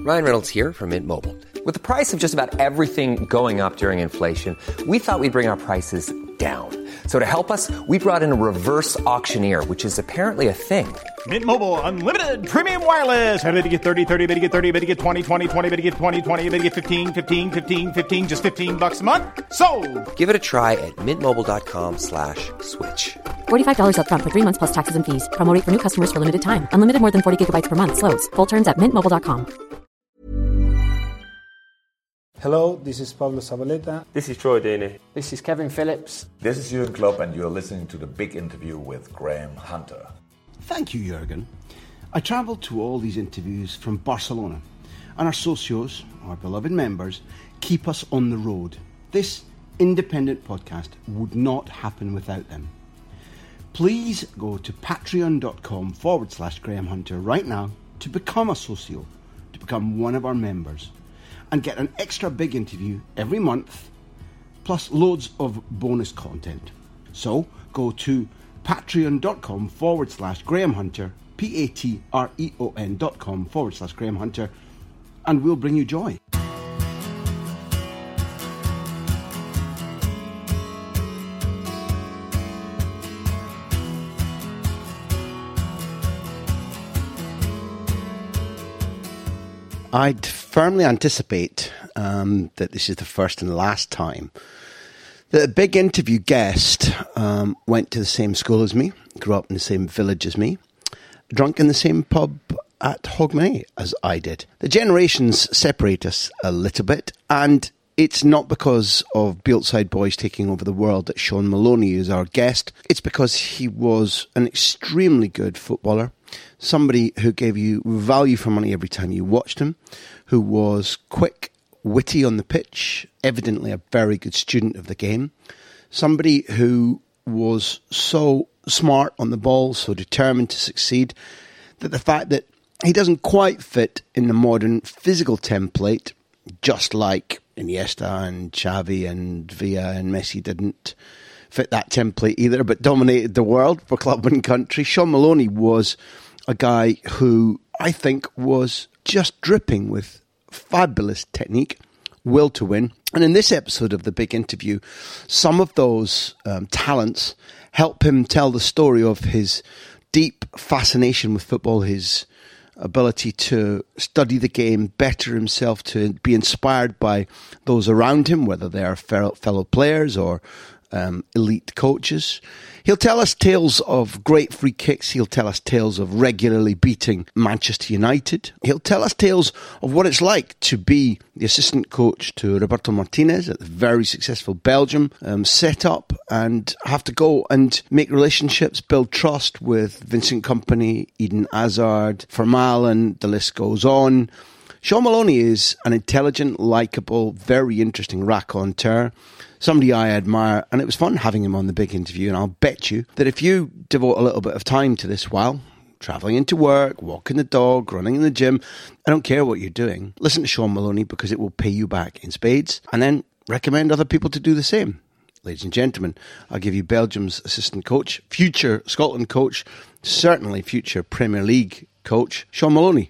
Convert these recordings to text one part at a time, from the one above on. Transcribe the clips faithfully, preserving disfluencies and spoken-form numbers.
Ryan Reynolds here from Mint Mobile. With the price of just about everything going up during inflation, we thought we'd bring our prices down. So to help us, we brought in a reverse auctioneer, which is apparently a thing. Mint Mobile Unlimited Premium Wireless. How to get thirty, thirty, how to get thirty, how to get twenty, twenty, twenty, how to get twenty, twenty, how to get fifteen, fifteen, fifteen, fifteen, just fifteen bucks a month? Sold! Give it a try at mintmobile.com slash switch. forty-five dollars up front for three months plus taxes and fees. Promo rate for new customers for limited time. Unlimited more than forty gigabytes per month. Slows full terms at mint mobile dot com. Hello, this is Pablo Zabaleta. This is Troy Deeney. This is Kevin Phillips. This is Jurgen Klopp, and you're listening to The Big Interview with Graham Hunter. Thank you, Jurgen. I travelled to all these interviews from Barcelona, and our socios, our beloved members, keep us on the road. This independent podcast would not happen without them. Please go to patreon.com forward slash Graham Hunter right now to become a socio, to become one of our members, and get an extra big interview every month, plus loads of bonus content. So go to patreon.com forward slash Graham Hunter, P-A-T-R-E-O-N dot com forward slash Graham Hunter, and we'll bring you joy. I'd firmly anticipate um, that this is the first and last time that a big interview guest um, went to the same school as me, grew up in the same village as me, drunk in the same pub at Hogmanay as I did. The generations separate us a little bit, and it's not because of Beeltside Boys taking over the world that Sean Maloney is our guest. It's because he was an extremely good footballer, somebody who gave you value for money every time you watched him, who was quick, witty on the pitch, evidently a very good student of the game, somebody who was so smart on the ball, so determined to succeed, that the fact that he doesn't quite fit in the modern physical template, just like Iniesta and Xavi and Villa and Messi didn't fit that template either, but dominated the world for club and country. Sean Maloney was a guy who I think was just dripping with fabulous technique, will to win. And in this episode of The Big Interview, some of those um, talents help him tell the story of his deep fascination with football, his ability to study the game, better himself, to be inspired by those around him, whether they are fellow players or um, elite coaches. He'll tell us tales of great free kicks. He'll tell us tales of regularly beating Manchester United. He'll tell us tales of what it's like to be the assistant coach to Roberto Martinez at the very successful Belgium um, set up, and have to go and make relationships, build trust with Vincent Kompany, Eden Hazard, Vermaelen, the list goes on. Sean Maloney is an intelligent, likeable, very interesting raconteur, somebody I admire, and it was fun having him on The Big Interview, and I'll bet you that if you devote a little bit of time to this while travelling into work, walking the dog, running in the gym, I don't care what you're doing, listen to Sean Maloney because it will pay you back in spades, and then recommend other people to do the same. Ladies and gentlemen, I'll give you Belgium's assistant coach, future Scotland coach, certainly future Premier League coach, Sean Maloney.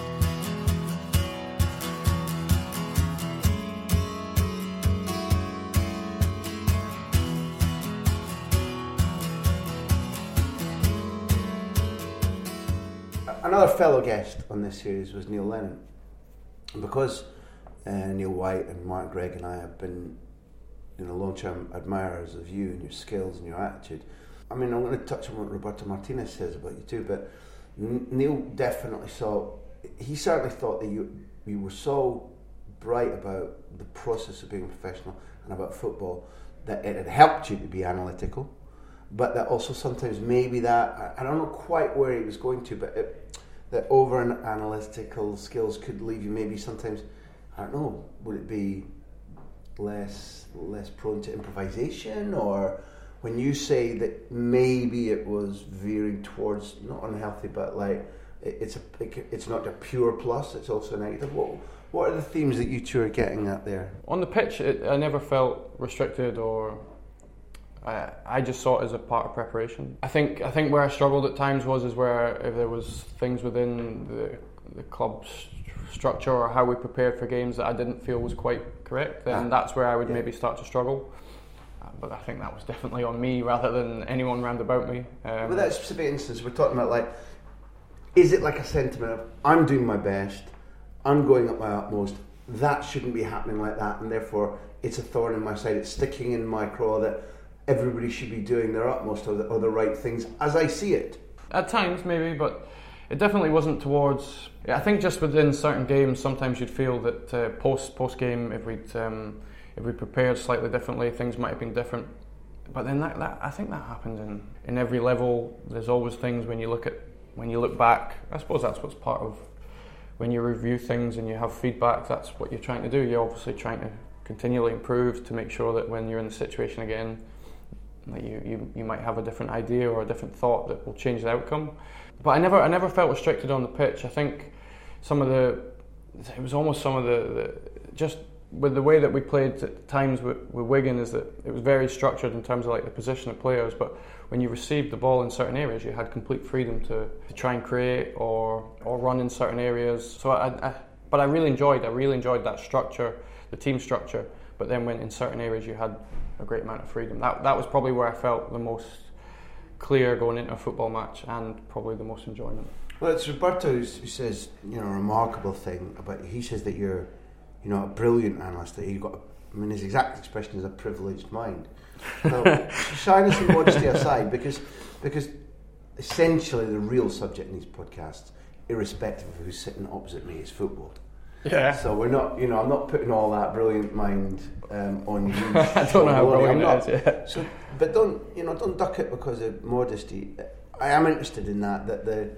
Another fellow guest on this series was Neil Lennon. And because uh, Neil White and Mark Gregg and I have been, you know, long-term admirers of you and your skills and your attitude, I mean, I'm going to touch on what Roberto Martinez says about you too, but Neil definitely saw, he certainly thought that you you were so bright about the process of being a professional and about football that it had helped you to be analytical, but that also sometimes maybe that, I don't know quite where he was going to, but it, that over analytical skills could leave you maybe sometimes, I don't know, would it be less less prone to improvisation? Or when you say that maybe it was veering towards, not unhealthy, but like it, it's a it, it's not a pure plus, it's also a negative. What what are the themes that you two are getting at there? On the pitch, it, I never felt restricted, or I, I just saw it as a part of preparation. I think I think where I struggled at times was is where if there was things within the the club's structure or how we prepared for games that I didn't feel was quite correct, then yeah. that's where I would yeah. maybe start to struggle. Uh, but I think that was definitely on me rather than anyone round about me. Um, With that specific instance, we're talking about, like, is it like a sentiment of, I'm doing my best, I'm going at my utmost, that shouldn't be happening like that, and therefore it's a thorn in my side, it's sticking in my craw that everybody should be doing their utmost or the, or the right things as I see it? At times, maybe, but it definitely wasn't towards... I think just within certain games, sometimes you'd feel that uh, post post game, if we'd um, if we prepared slightly differently, things might have been different. But then that, that I think that happened in, in every level. There's always things when you look at when you look back. I suppose that's what's part of when you review things and you have feedback. That's what you're trying to do. You're obviously trying to continually improve to make sure that when you're in the situation again, that you, you, you might have a different idea or a different thought that will change the outcome. But I never I never felt restricted on the pitch. I think some of the it was almost some of the, the just with the way that we played at times with, with Wigan is that it was very structured in terms of like the position of players, but when you received the ball in certain areas you had complete freedom to, to try and create or or run in certain areas. So I, I but I really enjoyed I really enjoyed that structure, the team structure, but then when in certain areas you had a great amount of freedom. That that was probably where I felt the most clear going into a football match and probably the most enjoyment. Well, it's Roberto who says, you know, a remarkable thing about, he says that you're, you know, a brilliant analyst, that you've got, I mean, his exact expression is a privileged mind. So, shyness and modesty aside, because because essentially the real subject in these podcasts, irrespective of who's sitting opposite me, is football. Yeah. So we're not, you know, I'm not putting all that brilliant mind um, on you. I don't know how brilliant it is, yeah. So, but don't, you know, don't duck it because of modesty. I am interested in that, that the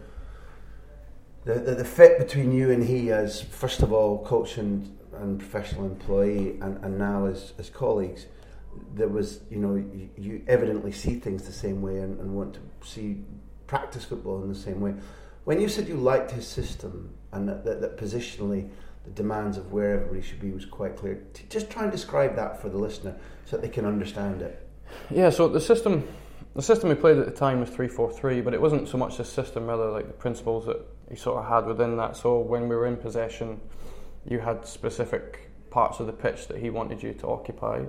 the the, the fit between you and he as, first of all, coach and, and professional employee, and, and now as, as colleagues, there was, you know, you, you evidently see things the same way and, and want to see practice football in the same way. When you said you liked his system and that, that, that positionally the demands of where everybody should be was quite clear, just try and describe that for the listener so that they can understand it. Yeah, so the system the system we played at the time was three four three, but it wasn't so much the system, rather like the principles that he sort of had within that. So when we were in possession, you had specific parts of the pitch that he wanted you to occupy,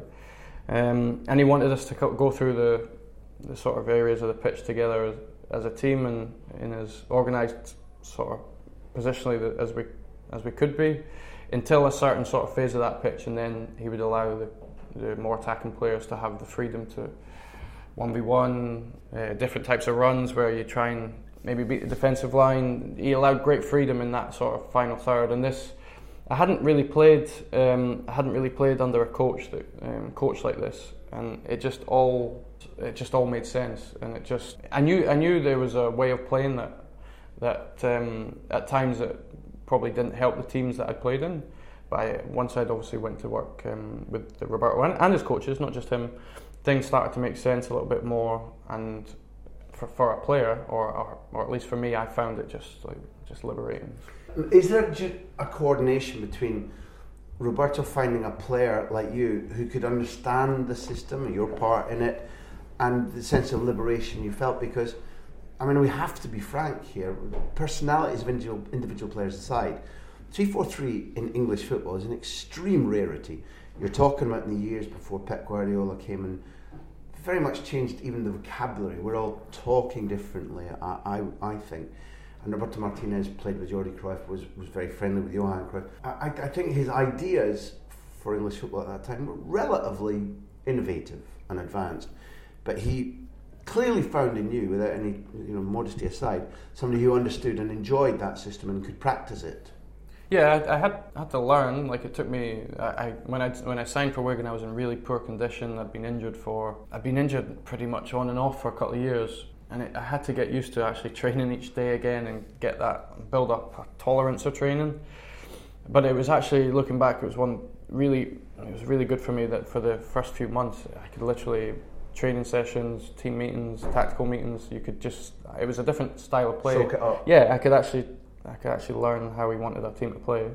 um, and he wanted us to go through the the sort of areas of the pitch together as, as a team and in as organised sort of positionally as we as we could be until a certain sort of phase of that pitch, and then he would allow the, the more attacking players to have the freedom to one v one, uh, different types of runs where you try and maybe beat the defensive line. He allowed great freedom in that sort of final third, and this I hadn't really played um, I hadn't really played under a coach that um, coach like this, and it just all it just all made sense, and it just I knew I knew there was a way of playing that that um, at times that probably didn't help the teams that I played in, but I, once I'd obviously went to work um, with Roberto and, and his coaches, not just him, things started to make sense a little bit more, and for, for a player, or, or or at least for me, I found it just like just liberating. Is there a coordination between Roberto finding a player like you who could understand the system, your part in it, and the sense of liberation you felt? Because, I mean, we have to be frank here. Personalities of individual, individual players aside, three four three in English football is an extreme rarity. You're talking about in the years before Pep Guardiola came and very much changed even the vocabulary. We're all talking differently, I, I, I think. And Roberto Martinez played with Jordi Cruyff, was, was very friendly with Johan Cruyff. I, I think his ideas for English football at that time were relatively innovative and advanced. But he clearly found in you, without any you know modesty aside, somebody who understood and enjoyed that system and could practice it. Yeah, I, I had had to learn. Like it took me. I, I when I when I signed for Wigan, I was in really poor condition. I'd been injured for. I'd been injured pretty much on and off for a couple of years, and it, I had to get used to actually training each day again and get that build up a tolerance of training. But it was actually, looking back, it was one really. It was really good for me that for the first few months I could literally. Training sessions, team meetings, tactical meetings. You could just. It was a different style of play. Soak it up. Yeah, I could actually. I could actually learn how he wanted our team to play.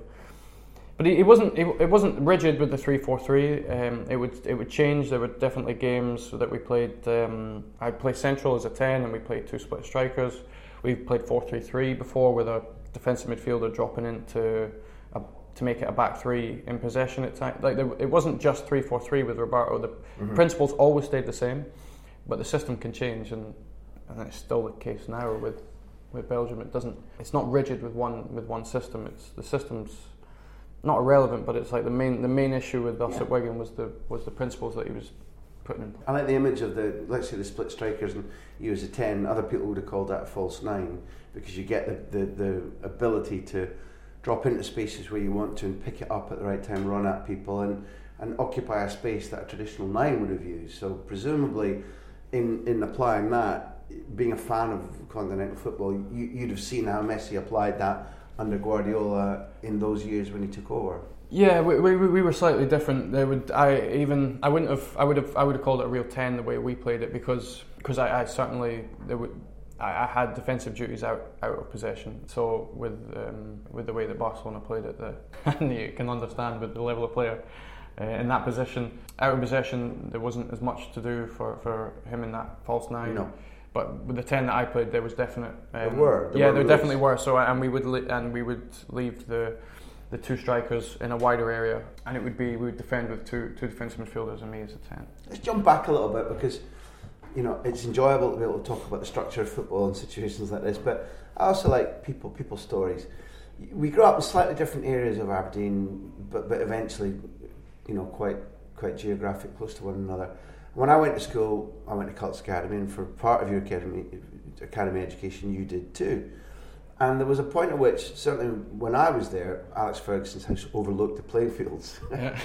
But it, it wasn't. It, it wasn't rigid with the three four three. Um, it would. It would change. There were definitely games that we played. Um, I'd play central as a ten, and we played two split strikers. We've played four three three before with a defensive midfielder dropping into to make it a back three in possession at times. Like there, it wasn't just three four three with Roberto. The mm-hmm. principles always stayed the same, but the system can change, and and it's still the case now with with Belgium. It doesn't. It's not rigid with one with one system. It's the system's not irrelevant, but it's like the main the main issue with us yeah. at Wigan was the was the principles that he was putting in. I like the image of the, let's say, the split strikers, and you as a ten. Other people would have called that a false nine, because you get the, the, the ability to drop into spaces where you want to and pick it up at the right time, run at people, and, and occupy a space that a traditional nine would have used. So presumably, in in applying that, being a fan of continental football, you, you'd have seen how Messi applied that under Guardiola in those years when he took over. Yeah, we we, we were slightly different. They would I even I wouldn't have I would have I would have called it a real ten the way we played it, because because I, I certainly there would I, I had defensive duties out, out of possession. So with um, with the way that Barcelona played it, the, and you can understand with the level of player uh, in that position, out of possession, there wasn't as much to do for, for him in that false nine. No. But with the ten that I played, there was definite. Um, there were. There yeah, were there rules. definitely were. So and we would li- and we would leave the the two strikers in a wider area, and it would be we would defend with two two defensive midfielders and me as a ten. Let's jump back a little bit, because you know it's enjoyable to be able to talk about the structure of football in situations like this. But I also like people people's stories. We grew up in slightly different areas of Aberdeen, but but eventually, you know, quite quite geographic, close to one another. When I went to school, I went to Cults Academy, and for part of your academy academy education, you did too. And there was a point at which, certainly when I was there, Alex Ferguson's house overlooked the playing fields. Yeah.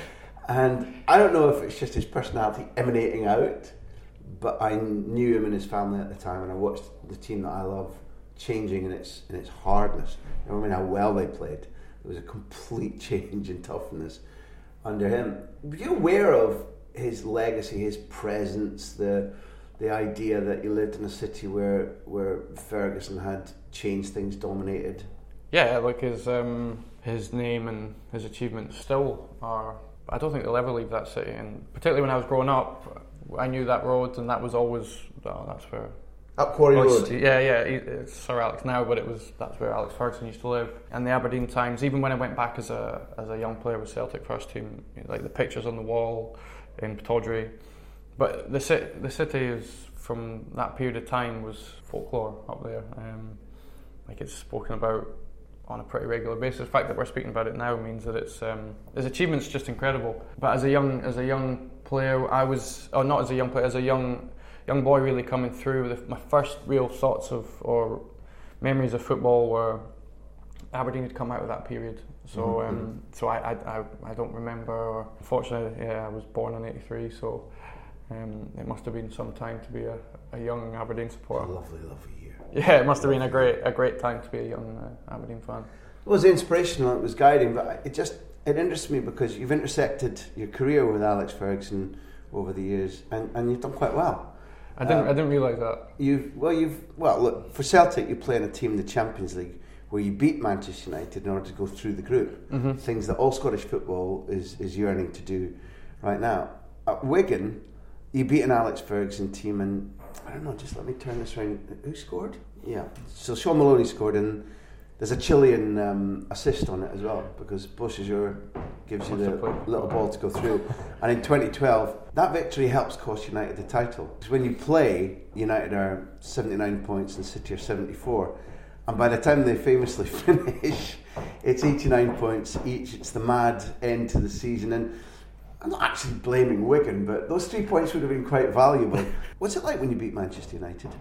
And I don't know if it's just his personality emanating out, but I knew him and his family at the time, and I watched the team that I love changing in its in its hardness. I mean how well they played. There was a complete change in toughness under him. Were you aware of his legacy, his presence, the the idea that you lived in a city where where Ferguson had changed things, dominated? Yeah, like his um, his name and his achievements still are. I don't think they'll ever leave that city, and particularly when I was growing up, I knew that road, and that was always oh, that's where. Up Quarry well, Road. Yeah, yeah. It's Sir Alex now, but it was that's where Alex Ferguson used to live. And the Aberdeen times, even when I went back as a as a young player with Celtic first team, like the pictures on the wall in Pittodrie. But the city, the city is from that period of time was folklore up there. Um, like it's spoken about on a pretty regular basis. The fact that we're speaking about it now means that it's um, his achievements just incredible. But as a young as a young player, I was, or not as a young player, as a young young boy really coming through. The, my first real thoughts of or memories of football were Aberdeen had come out of that period. So mm-hmm. um, so I, I I don't remember. Or unfortunately, yeah, I was born in eighty-three, so um, it must have been some time to be a, a young Aberdeen supporter. A lovely, lovely year. Yeah, it must have been a great a great time to be a young uh, Aberdeen fan. It was inspirational, it was guiding, but it just it interests me because you've intersected your career with Alex Ferguson over the years, and, and you've done quite well. I didn't um, I didn't realise that. You've well you've well look, for Celtic you play in a team in the Champions League where you beat Manchester United in order to go through the group. Mm-hmm. Things that all Scottish football is, is yearning to do right now. At Wigan, you beat an Alex Ferguson team, and I don't know, just let me turn this around. Who scored? Yeah. So Sean Maloney scored, and there's a Chilean um, assist on it as well, because Beausejour gives you the little ball to go through. And in twenty twelve, that victory helps cost United the title. Because when you play, United are seventy-nine points and City are seventy-four. And by the time they famously finish, it's eighty-nine points each. It's the mad end to the season. And I'm not actually blaming Wigan, but those three points would have been quite valuable. What's it like when you beat Manchester United?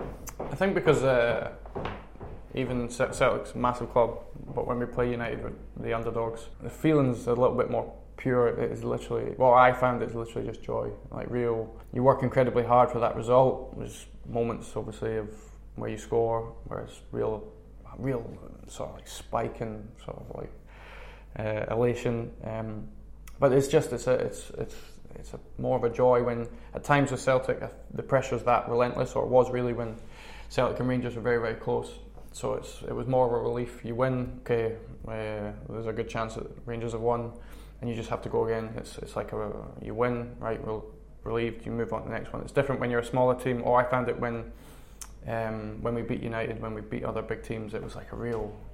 I think because uh, even Celtic's a massive club, but when we play United with the underdogs, the feeling's a little bit more pure. It is literally, well, I found it's literally just joy. Like real, you work incredibly hard for that result. There's moments, obviously, of where you score, where it's real, real sort of like spike and sort of like uh, elation. Um, but it's just it's a, it's it's it's a more of a joy when at times with Celtic the pressure's that relentless, or it was really when Celtic and Rangers were very very close. So it's it was more of a relief. You win, okay, uh, there's a good chance that Rangers have won, and you just have to go again. It's it's like a you win, right? We're relieved. You move on to the next one. It's different when you're a smaller team. Or I found it when. Um, when we beat United, when we beat other big teams, it was like a real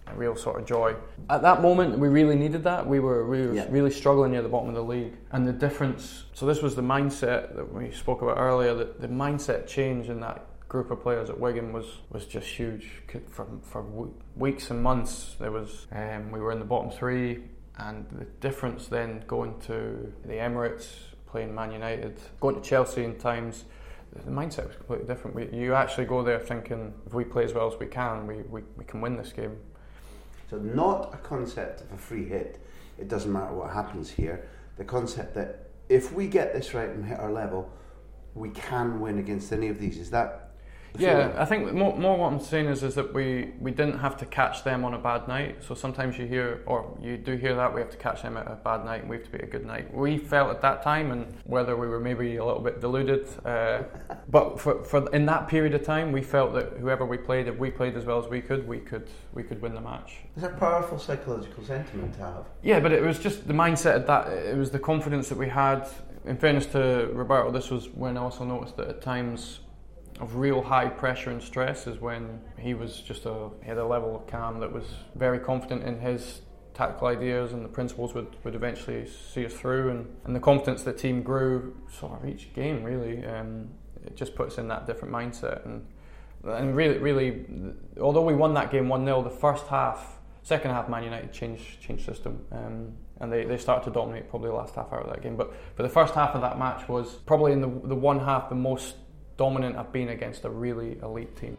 a real sort of joy. At that moment, we really needed that. We were, we were yeah. really struggling near the bottom of the league. And the difference, so this was the mindset that we spoke about earlier, that the mindset change in that group of players at Wigan was, was just huge. For, for weeks and months, there was um, we were in the bottom three, and the difference then going to the Emirates, playing Man United, going to Chelsea in times, the mindset was completely different. We, you actually go there thinking, if we play as well as we can, we, we, we can win this game. So not a concept of a free hit, it doesn't matter what happens here. The concept that if we get this right and hit our level, we can win against any of these. Is that? Yeah, I think more, more what I'm saying is is that we, we didn't have to catch them on a bad night. So sometimes you hear, or you do hear that, we have to catch them at a bad night and we have to be a good night. We felt at that time, and whether we were maybe a little bit deluded, uh, but for, for in that period of time, we felt that whoever we played, if we played as well as we could, we could we could win the match. It's a powerful psychological sentiment to have. Yeah, but it was just the mindset of that, it was the confidence that we had. In fairness to Roberto, this was when I also noticed that at times of real high pressure and stress is when he was just a he had a level of calm that was very confident in his tactical ideas, and the principles would, would eventually see us through, and, and the confidence the team grew sort of each game really. Um, it just puts in that different mindset, and and really really although we won that game one nil, the first half, second half Man United changed changed system, um, and they, they started to dominate probably the last half hour of that game, but for the first half of that match was probably in the the one half the most dominant I've been against a really elite team.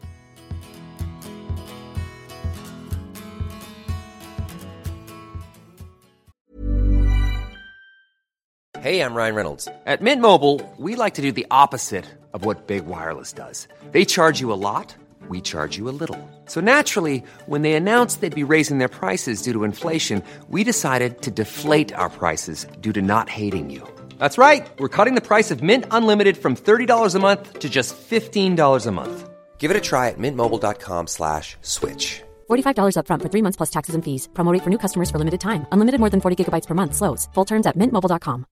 Hey, I'm Ryan Reynolds. At Mint Mobile, we like to do the opposite of what Big Wireless does. They charge you a lot, we charge you a little. So naturally, when they announced they'd be raising their prices due to inflation, we decided to deflate our prices due to not hating you. That's right. We're cutting the price of Mint Unlimited from thirty dollars a month to just fifteen dollars a month. Give it a try at mintmobile.com slash switch. forty-five dollars up front for three months plus taxes and fees. Promo rate for new customers for limited time. Unlimited more than forty gigabytes per month slows. Full terms at mint mobile dot com.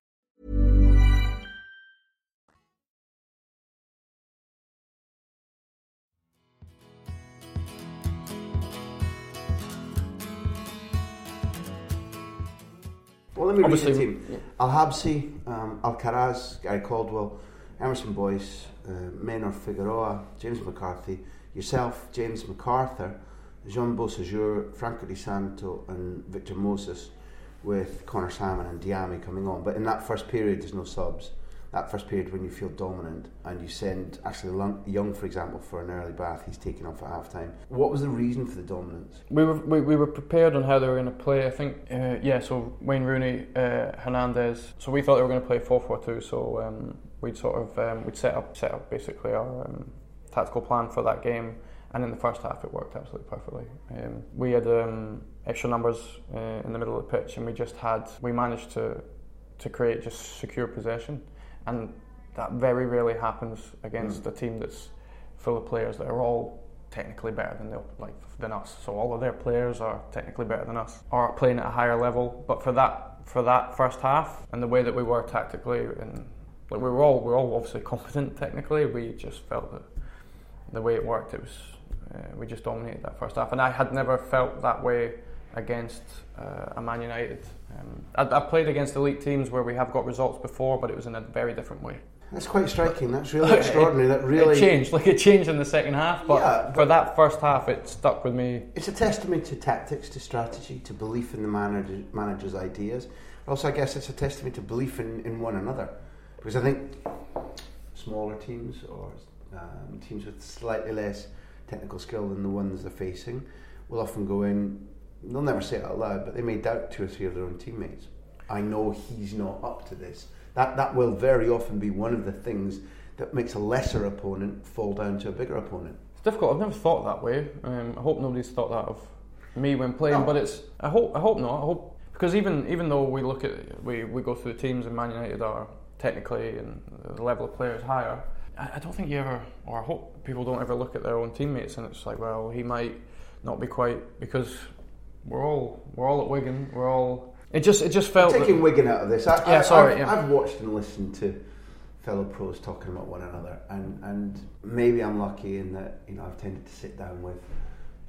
Well, let me read Obviously, the team. yeah. Al-Habsi, um, Alcaraz, Gary Caldwell, Emerson Boyce, uh, Maynor Figueroa, James McCarthy, yourself, James MacArthur, Jean Beausejour, Franco Di Santo and Victor Moses, with Connor Salmon and Diame coming on. But in that first period there's no subs. That first period when you feel dominant and you send Ashley Young, for example, for an early bath, he's taken off at half time. What was the reason for the dominance? We were we, we were prepared on how they were going to play. I think uh, yeah. So Wayne Rooney, uh, Hernandez. So we thought they were going to play four four two. So um, we'd sort of um, we'd set up set up basically our um, tactical plan for that game. And in the first half, it worked absolutely perfectly. Um, we had um, extra numbers uh, in the middle of the pitch, and we just had we managed to to create just secure possession. And that very rarely happens against mm. a team that's full of players that are all technically better than like than us. So all of their players are technically better than us, or are playing at a higher level. But for that for that first half and the way that we were tactically, and like we were all we were all obviously competent technically, we just felt that the way it worked, it was uh, we just dominated that first half. And I had never felt that way against uh, a Man United. Um, I, I've played against elite teams where we have got results before, but it was in a very different way. That's quite striking. That's really extraordinary. That really it changed. Like it changed in the second half, but, yeah, but for that first half, it stuck with me. It's a testament to tactics, to strategy, to belief in the manager, manager's ideas. Also, I guess it's a testament to belief in, in one another, because I think smaller teams or um, teams with slightly less technical skill than the ones they're facing will often go in. They'll never say it out loud, but they may doubt two or three of their own teammates. I know he's not up to this. That that will very often be one of the things that makes a lesser opponent fall down to a bigger opponent. It's difficult. I've never thought that way. Um, I hope nobody's thought that of me when playing. No. But it's. I hope. I hope not. I hope because even even though we look at we, we go through the teams and Man United are technically and the level of players higher. I, I don't think you ever, or I hope people don't ever look at their own teammates and it's like, well, he might not be quite because. We're all we're all at Wigan. We're all. It just it just felt. I'm taking that, Wigan out of this. I, yeah, I, sorry. I've, Yeah. I've watched and listened to fellow pros talking about one another, and, and maybe I'm lucky in that you know I've tended to sit down with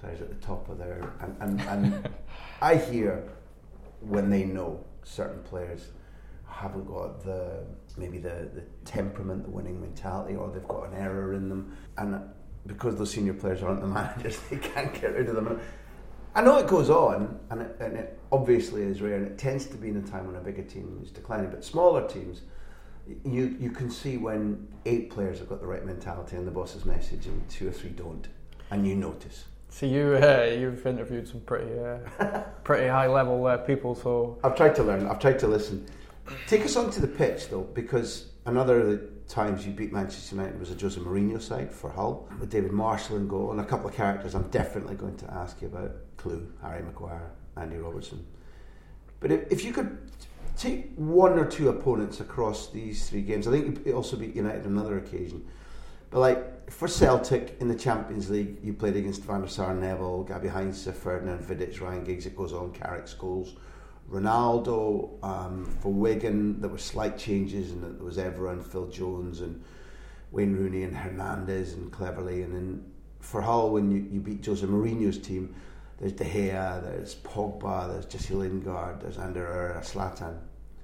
players at the top of their... And, and, and I hear when they know certain players haven't got the maybe the, the temperament, the winning mentality, or they've got an error in them, and because those senior players aren't the managers, they can't get rid of them. I know it goes on, and it, and it obviously is rare, and it tends to be in a time when a bigger team is declining, but smaller teams, you you can see when eight players have got the right mentality and the boss's message, and two or three don't, and you notice. So you uh, you've interviewed some pretty uh, pretty high level uh, people, so I've tried to learn. I've tried to listen. Take us onto the pitch though, because another of the times you beat Manchester United was a Jose Mourinho side for Hull, with David Marshall in goal and a couple of characters I'm definitely going to ask you about: Clue, Harry Maguire, Andy Robertson. But if, if you could take one or two opponents across these three games, I think you also beat United on another occasion. But like for Celtic in the Champions League, you played against Van der Sar, Neville, Gabi Heinze, Ferdinand Vidic, Ryan Giggs. It goes on. Carrick, Scholes, Ronaldo. Um, for Wigan, there were slight changes, and there was Evra and Phil Jones and Wayne Rooney and Hernandez and Cleverley. And then for Hull, when you, you beat Jose Mourinho's team, there's De Gea, there's Pogba, there's Jesse Lingard, there's Ander Herrera, Zlatan.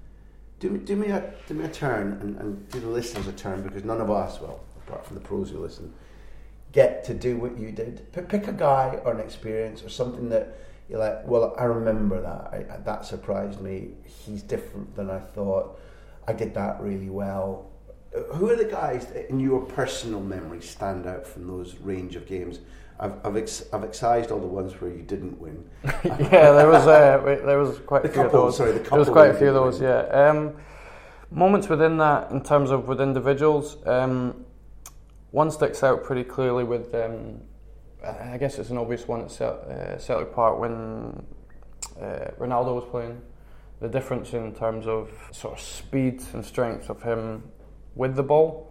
Do me, do me a do me a turn, and, and do the listeners a turn, because none of us, well, apart from the pros who listen, get to do what you did. P- pick a guy or an experience or something that you're like, well, I remember that. I, that surprised me. He's different than I thought. I did that really well. Who are the guys that in your personal memory stand out from those range of games? I've I've, ex- I've excised all the ones where you didn't win. yeah, there was uh, there was quite the a few couple, of those. Sorry, the there was quite a few of those. Yeah, um, moments within that, in terms of with individuals. Um, One sticks out pretty clearly with, um, I guess it's an obvious one at Cel- uh, Celtic Park when uh, Ronaldo was playing. The difference in terms of sort of speed and strength of him with the ball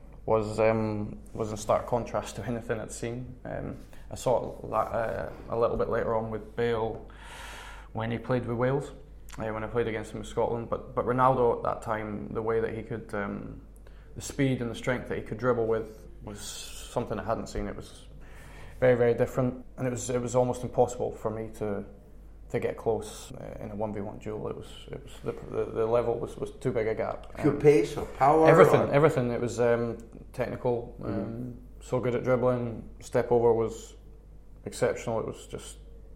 was um, was in stark contrast to anything I'd seen. Um, I saw it uh, a little bit later on with Bale when he played with Wales, uh, when I played against him in Scotland. But but Ronaldo at that time, the way that he could, um, the speed and the strength that he could dribble with, was something I hadn't seen. It was very, very different, and it was it was almost impossible for me to to get close uh, in a one v one duel. It was it was the the, the level was, was too big a gap. Pure um, pace or power? Everything, or? everything. It was um, technical. Um, mm-hmm. So good at dribbling. Step over was exceptional. It was just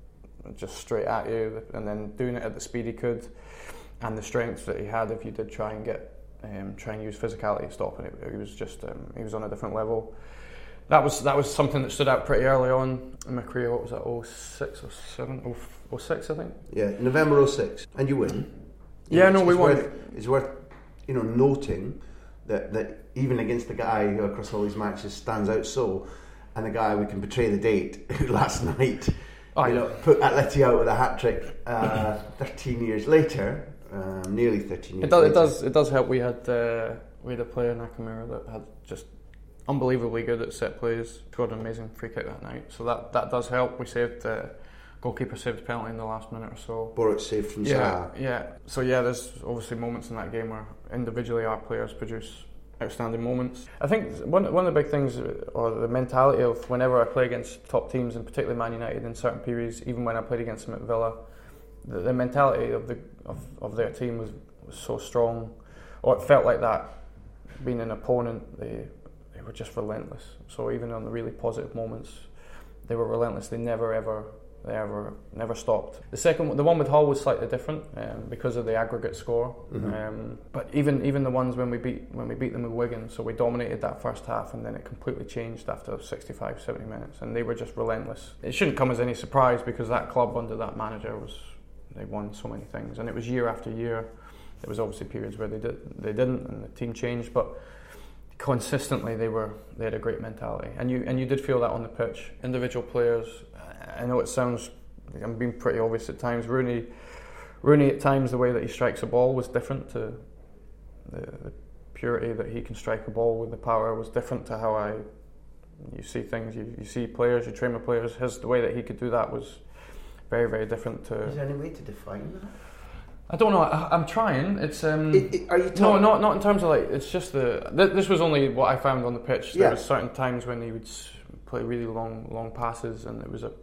just straight at you, and then doing it at the speed he could, and the strength that he had if you did try and get. Um, try and use physicality to stop it. He was just um, he was on a different level. That was that was something that stood out pretty early on in my career. What was that? oh six or seven? oh six, I think. Yeah, November oh six, and you win. You yeah, know, no, we won. Worth, it's worth you know noting that that even against the guy who across all these matches stands out so, and the guy we can betray the date who last night oh, you yeah. know put Atleti out with a hat trick uh, thirteen years later. Um, nearly thirteen years. It does. later. It does. It does help. We had uh, we had a player, Nakamura, that had just unbelievably good at set plays. Scored an amazing free kick that night. So that, that does help. We saved. Uh, goalkeeper saved a penalty in the last minute or so. Boruc saved from yeah, Zaha. Yeah. So yeah, there's obviously moments in that game where individually our players produce outstanding moments. I think one one of the big things, or the mentality of whenever I play against top teams, and particularly Man United in certain periods, even when I played against them at Villa. The, the mentality of the of, of their team was, was so strong, or it felt like that. Being an opponent, they they were just relentless. So even on the really positive moments, they were relentless. They never ever they ever never stopped. The second, the one with Hull was slightly different um, because of the aggregate score. Mm-hmm. Um, but even even the ones when we beat when we beat them with Wigan, so we dominated that first half, and then it completely changed after sixty-five, seventy minutes, and they were just relentless. It shouldn't come as any surprise because that club under that manager was. They won so many things, and it was year after year. There was obviously periods where they did, they didn't, and the team changed. But consistently, they were they had a great mentality, and you and you did feel that on the pitch. Individual players. I know it sounds, I'm being pretty obvious at times. Rooney, Rooney at times the way that he strikes a ball was different to the, the purity that he can strike a ball with. The power was different to how I. You see things. You, you see players. You train with players. His the way that he could do that was. Very, very different to. Is there any way to define that? I don't know. I, I'm trying. It's um. It, it, are you no, not not in terms of like. It's just the. Th- this was only what I found on the pitch. There yeah. was certain times when he would play really long, long passes, and it was a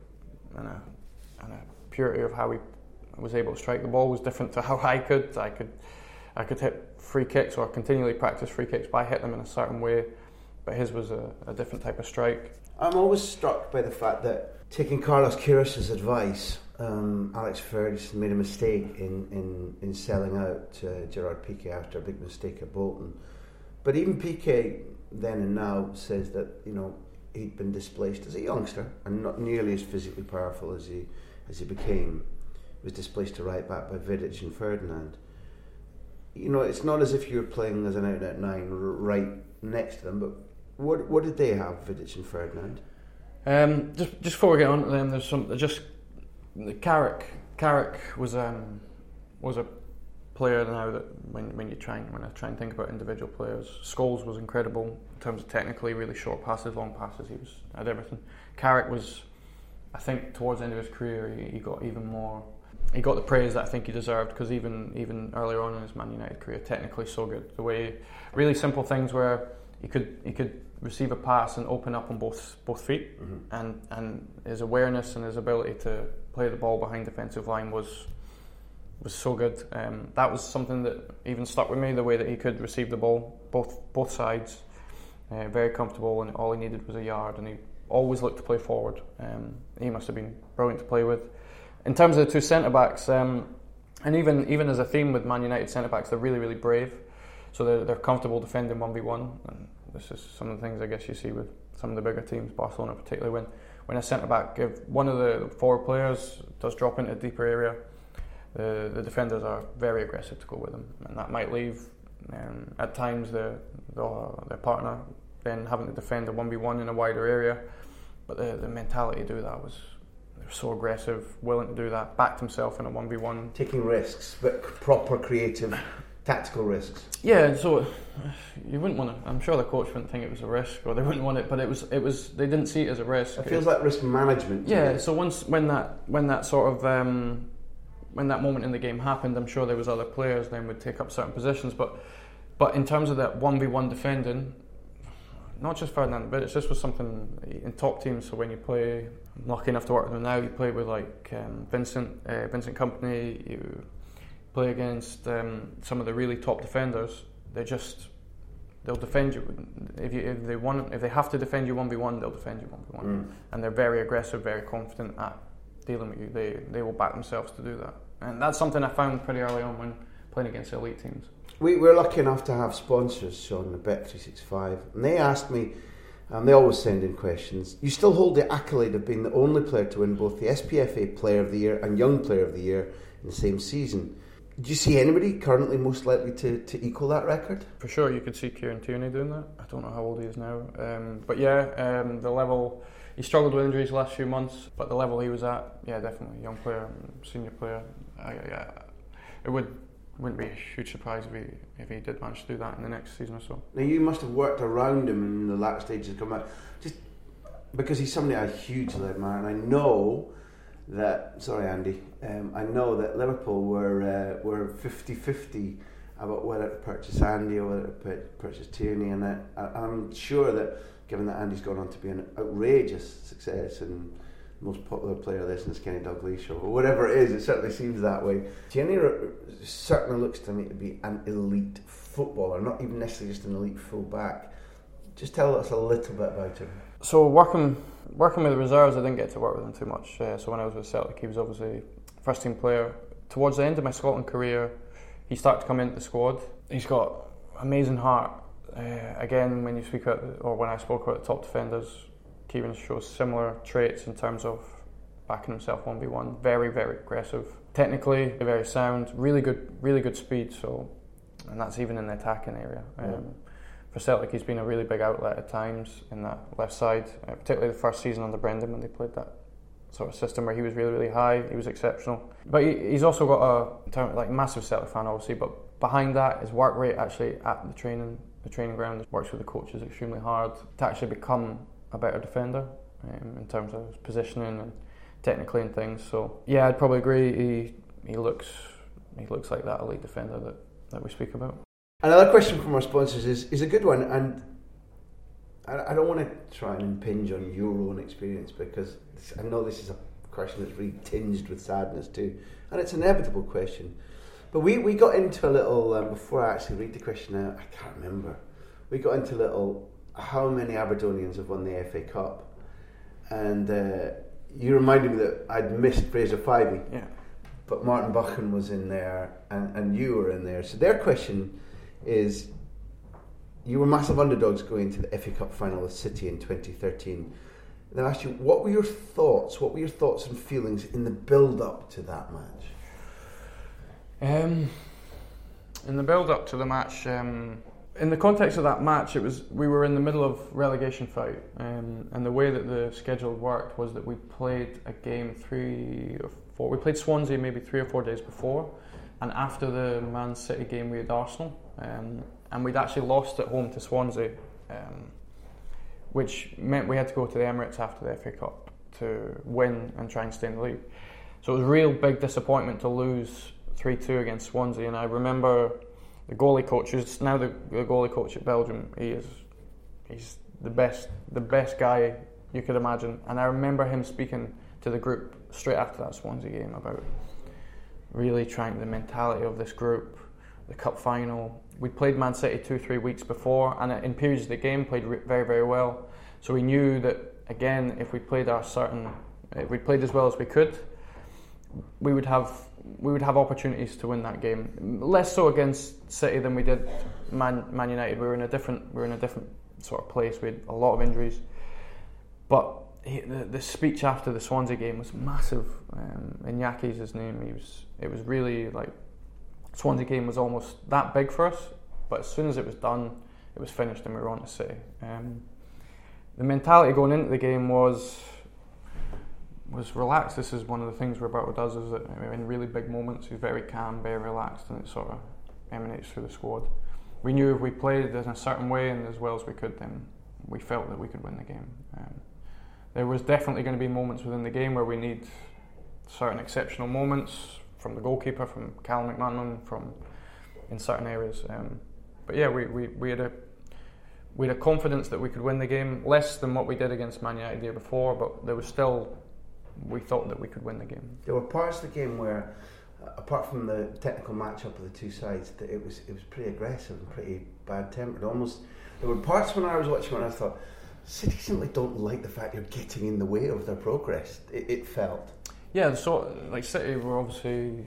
and a, and a purity of how he was able to strike the ball was different to how I could. I could I could hit free kicks, or continually practice free kicks by hitting them in a certain way, but his was a, a different type of strike. I'm always struck by the fact that, taking Carlos Queiroz' advice, um, Alex Ferguson made a mistake in, in, in selling out uh, Gerard Piqué after a big mistake at Bolton. But even Piqué then and now says that, you know, he'd been displaced as a youngster and not nearly as physically powerful as he as he became. He was displaced to right back by Vidic and Ferdinand. You know, it's not as if you were playing as an out-and-out nine right next to them, but what what did they have, Vidic and Ferdinand? Um, just just before we get on to them, there's some just Carrick. Carrick was um, was a player now that when when you try and, when I try and think about individual players, Scholes was incredible in terms of technically really short passes, long passes. He was at everything. Carrick was, I think, towards the end of his career, he, he got even more. He got the praise that I think he deserved, because even even earlier on in his Man United career, technically so good. The way, really simple things where he could he could receive a pass and open up on both both feet, mm-hmm. and and his awareness and his ability to play the ball behind defensive line was was so good. Um, that was something that even stuck with me. The way that he could receive the ball both both sides, uh, very comfortable, and all he needed was a yard, and he always looked to play forward. Um, he must have been brilliant to play with. In terms of the two centre-backs, um, and even even as a theme with Man United centre-backs, they're really, really brave. So they're, they're comfortable defending one v one. And this is some of the things I guess you see with some of the bigger teams, Barcelona particularly, when, when a centre-back, if one of the forward players does drop into a deeper area, the, the defenders are very aggressive to go with them. And that might leave, um, at times, the, the, their partner then having to defend a one v one in a wider area. But the, the mentality to do that was... so aggressive, willing to do that, backed himself in a one v one. Taking risks, but proper creative, tactical risks. Yeah, so you wouldn't want to, I'm sure the coach wouldn't think it was a risk, or they wouldn't want it, but it was, it was. They didn't see it as a risk. It feels it, like risk management. Yeah, so once, when that when that sort of, um, when that moment in the game happened, I'm sure there was other players then would take up certain positions, but but in terms of that one v one defending, not just Ferdinand Vidic, this was something in top teams. So when you play, I'm lucky enough to work with them now, you play with like um, Vincent, uh, Vincent Kompany, you play against um, some of the really top defenders. They just, they'll defend you. If you if they want, if they have to defend you one v one, they'll defend you one v one. Mm. And they're very aggressive, very confident at dealing with you. They they will back themselves to do that. And that's something I found pretty early on when playing against elite teams. We, we're lucky enough to have sponsors on the Bet three sixty-five, and they asked me, um, they always send in questions, you still hold the accolade of being the only player to win both the S P F A Player of the Year and Young Player of the Year in the same season. Do you see anybody currently most likely to, to equal that record? For sure, you could see Kieran Tierney doing that. I don't know how old he is now. Um, but yeah, um, the level, he struggled with injuries the last few months, but the level he was at, yeah, definitely, young player, senior player, I, yeah, it would... wouldn't be a huge surprise if he if he did manage to do that in the next season or so. Now you must have worked around him in the latter stages of coming out, just because he's somebody I hugely admire, and I know that. Sorry, Andy. Um, I know that Liverpool were uh, were fifty-fifty about whether to purchase Andy or whether to purchase Tierney, and I, I'm sure that given that Andy's gone on to be an outrageous success and most popular player this is Kenny Dalglish or whatever it is, it certainly seems that way. Tierney certainly looks to me to be an elite footballer, not even necessarily just an elite full-back. Just tell us a little bit about him. So working working with the reserves, I didn't get to work with him too much. Uh, so when I was with Celtic, he was obviously first team player. Towards the end of my Scotland career, he started to come into the squad. He's got amazing heart. Uh, again, when you speak about, or when I spoke about the top defenders, Kieran shows similar traits in terms of backing himself one v one. Very, very aggressive. Technically, very sound. Really good, really good speed. So, and that's even in the attacking area. Um, yeah. For Celtic, he's been a really big outlet at times in that left side, uh, particularly the first season under Brendan when they played that sort of system where he was really, really high. He was exceptional. But he, he's also got a like massive Celtic fan, obviously. But behind that, his work rate actually at the training, the training ground, works with the coaches extremely hard to actually become a better defender um, in terms of his positioning and technically and things. So yeah, I'd probably agree. He he looks he looks like that elite defender that, that we speak about. Another question from our sponsors is is a good one, and I, I don't want to try and impinge on your own experience because I know this is a question that's really tinged with sadness too, and it's an inevitable question. But we, we got into a little, um, before I actually read the question out, I can't remember, we got into a little, how many Aberdonians have won the F A Cup? And uh, you reminded me that I'd missed Fraser Fyvie, yeah. but Martin Buchan was in there, and, and you were in there. So their question is, you were massive underdogs going to the F A Cup final with City in twenty thirteen. And I asked you, what were your thoughts, what were your thoughts and feelings in the build-up to that match? Um, in the build-up to the match, um, in the context of that match, it was we were in the middle of relegation fight, um, and the way that the schedule worked was that we played a game three or four. We played Swansea maybe three or four days before, and after the Man City game, we had Arsenal, um, and we'd actually lost at home to Swansea, um, which meant we had to go to the Emirates after the F A Cup to win and try and stay in the league. So it was a real big disappointment to lose three two against Swansea, and I remember the goalie coach, who's now the, the goalie coach at Belgium. He is he's the best the best guy you could imagine, and I remember him speaking to the group straight after that Swansea game about really trying the mentality of this group, the cup final. We played Man City two three weeks before, and in periods of the game played re- very very well. So we knew that again, if we played our certain, if we played as well as we could, we would have we would have opportunities to win that game. Less so against City than we did Man, Man United. We were in a different we were in a different sort of place. We had a lot of injuries, but he, the, the speech after the Swansea game was massive. Um, Inyaki's his name. He was. It was really like Swansea game was almost that big for us. But as soon as it was done, it was finished, and we were on to City. Um, the mentality going into the game was. was relaxed. This is one of the things Roberto does, is that in really big moments he's very calm, very relaxed, and it sort of emanates through the squad. We knew if we played in a certain way and as well as we could, then we felt that we could win the game. Um, there was definitely going to be moments within the game where we need certain exceptional moments from the goalkeeper, from Callum McManaman, from in certain areas. Um, but yeah, we, we, we had a we had a confidence that we could win the game, less than what we did against Man United the year before, but there was still. We thought that we could win the game. There were parts of the game where, uh, apart from the technical match-up of the two sides, that it was it was pretty aggressive and pretty bad-tempered. Almost, there were parts when I was watching when I thought, City simply don't like the fact you're getting in the way of their progress. It, it felt. Yeah, so like City were obviously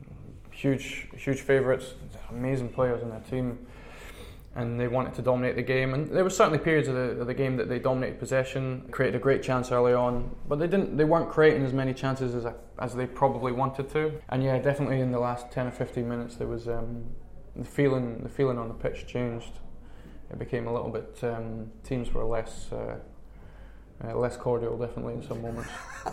huge, huge favourites, amazing players in their team, and they wanted to dominate the game. And there were certainly periods of the, of the game that they dominated possession, created a great chance early on, but they didn't. They weren't creating as many chances as as they probably wanted to. And yeah, definitely in the last ten or fifteen minutes, there was um, the feeling. The feeling on the pitch changed. It became a little bit. Um, teams were less. Uh, uh, less cordial, definitely in some moments.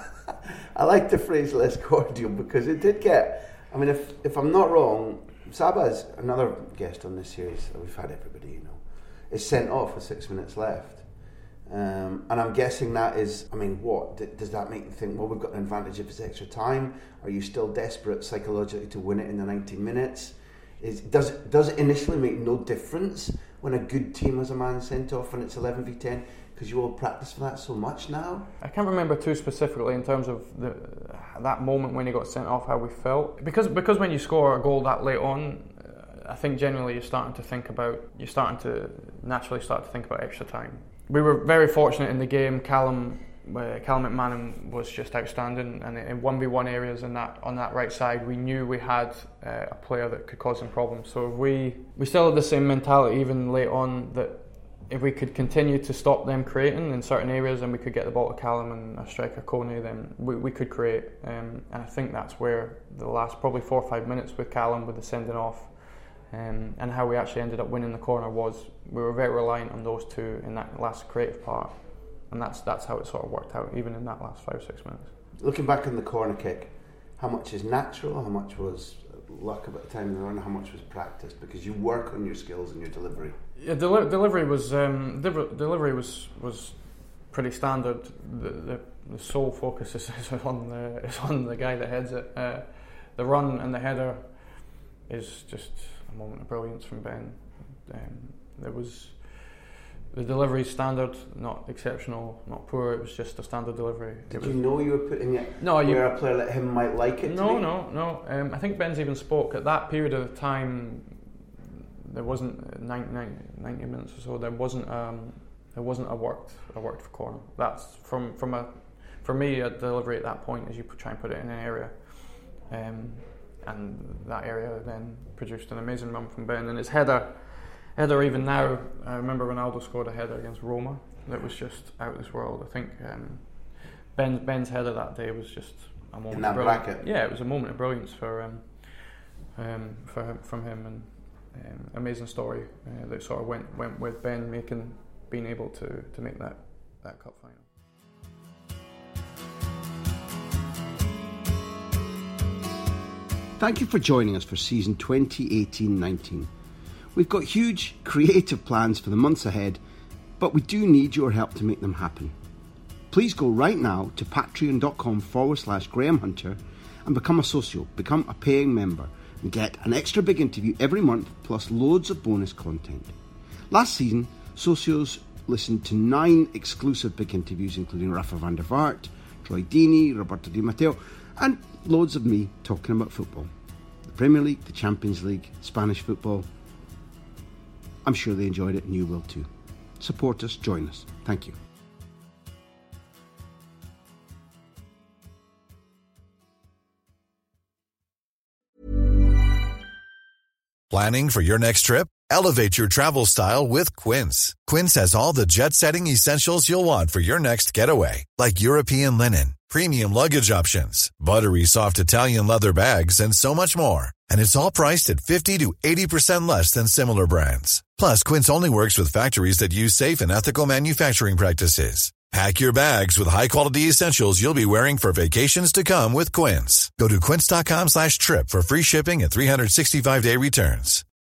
I like the phrase "less cordial" because it did get. I mean, if if I'm not wrong. Saba's another guest on this series. We've had everybody, you know, is sent off with six minutes left, um, and I'm guessing that is. I mean, what D- does that make you think? Well, we've got an advantage if it's extra time. Are you still desperate psychologically to win it in the ninety minutes? Is does it, does it initially make no difference when a good team has a man sent off and it's eleven v ten? Because you all practice for that so much now? I can't remember too specifically in terms of the, that moment when he got sent off, how we felt. Because because when you score a goal that late on, uh, I think generally you're starting to think about, you're starting to naturally start to think about extra time. We were very fortunate in the game. Callum, uh, Callum McManaman was just outstanding, and in one v one areas in that, on that right side, we knew we had uh, a player that could cause some problems. So we, we still had the same mentality even late on, that if we could continue to stop them creating in certain areas and we could get the ball to Callum and a striker Kone, then we, we could create. Um, and I think that's where the last probably four or five minutes with Callum, with the sending off, um, and how we actually ended up winning the corner was we were very reliant on those two in that last creative part. And that's that's how it sort of worked out, even in that last five or six minutes. Looking back on the corner kick, how much is natural, how much was luck about the time in the run, how much was practiced? Because you work on your skills and your delivery. Yeah, deli- delivery was um, deliver- delivery was was pretty standard. The, the, the sole focus is, is on the is on the guy that heads it. Uh, the run and the header is just a moment of brilliance from Ben. Um, there was the delivery standard, not exceptional, not poor. It was just a standard delivery. Did it you was, know you were putting it no, where you, a player like him might like it? No, to be? no, no. Um, I think Ben's even spoke at that period of time. There wasn't ninety, ninety minutes or so. There wasn't. Um, there wasn't a worked a worked for corner. That's from from a for me a delivery at that point is you try and put it in an area, um, and that area then produced an amazing run from Ben and his header. Header even now, I remember Ronaldo scored a header against Roma that was just out of this world. I think um, Ben, Ben's header that day was just a moment in that of brilliance. bracket. Yeah, it was a moment of brilliance for um, um, for him, from him, and um, amazing story uh, that sort of went went with Ben making being able to to make that that cup final. Thank you for joining us for season twenty eighteen nineteen. We've got huge creative plans for the months ahead, but we do need your help to make them happen. Please go right now to patreon.com forward slash Graham Hunter and become a socio, become a paying member, and get an extra big interview every month plus loads of bonus content. Last season, socios listened to nine exclusive big interviews, including Rafa van der Vaart, Troy Deeney, Roberto Di Matteo, and loads of me talking about football. The Premier League, the Champions League, Spanish football. I'm sure they enjoyed it and you will too. Support us, join us. Thank you. Planning for your next trip? Elevate your travel style with Quince. Quince has all the jet-setting essentials you'll want for your next getaway, like European linen, premium luggage options, buttery soft Italian leather bags, and so much more. And it's all priced at fifty to eighty percent less than similar brands. Plus, Quince only works with factories that use safe and ethical manufacturing practices. Pack your bags with high-quality essentials you'll be wearing for vacations to come with Quince. Go to quince.com slash trip for free shipping and three sixty-five day returns.